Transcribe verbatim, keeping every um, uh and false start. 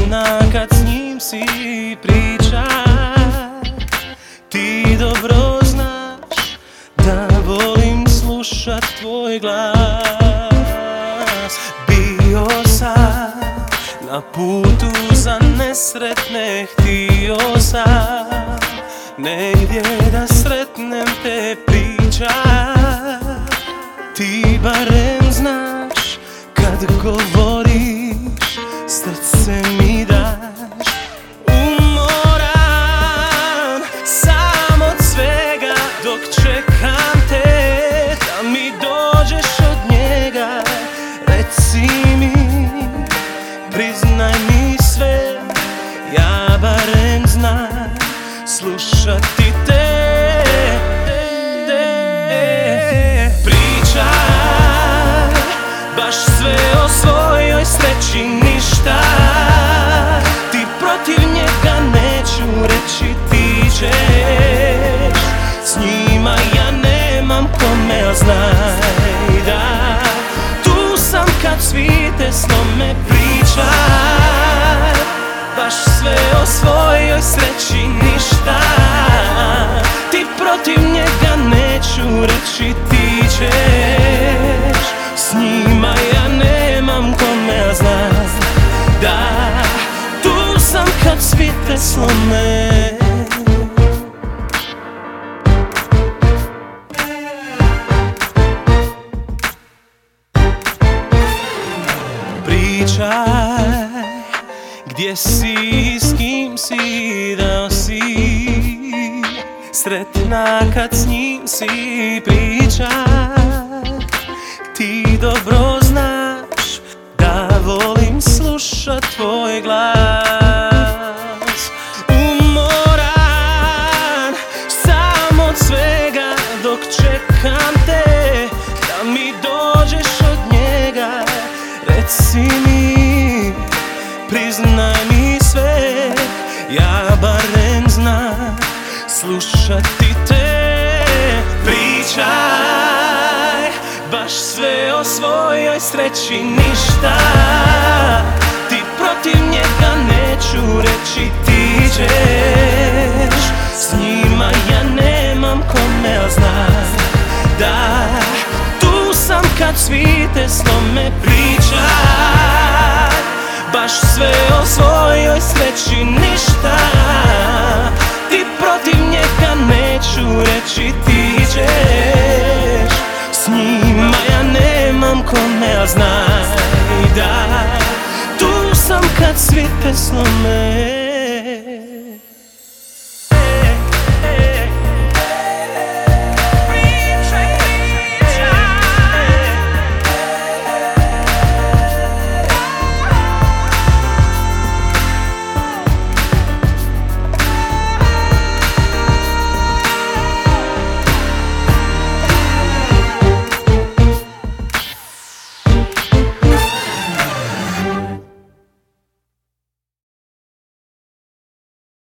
Sretna kad s njim si priča. Ti dobro znaš da volim slušat tvoj glas. Bio sam na putu za nesretne, htio sam negdje da sretnem te priča. Ti barem znaš kad govoriš, srce mi daš. Umoran sam od svega dok čekam te da mi dođeš od njega. Reci mi, priznaj mi sve, ja barem znam slušati te. Pričaj baš sve o svojoj sreći, ništa ti protiv njega neću reći. Ti ćeš s njima, ja nemam kome, a znaj da tu sam kad svite slome. Pričaj baš sve o svojoj sreći, ništa ti protiv njega neću reći. Ti ćeš s njima, ja nemam kome, a znaš da tu sam kad svite slome. Pričaj gdje si i s kim si, da si sretna kad s njim si. Pričaj, ti dobro znaš da volim slušat tvoj glas. Umoran sam od svega dok čekam te da mi dođeš od njega. Reci mi, priznaj mi sve, ja barem znam slušati te. Pričaj baš sve o svojoj sreći, ništa ti protiv njega neću reći. Ti ćeš s njima, ja nemam kome, a znaš da tu sam kad svite slome. Pričaj baš sve o svojoj sreći, ništa ti protiv njega neću reći. Ti ćeš s njima, ja nemam kome, a znaj da tu sam kad svite slome.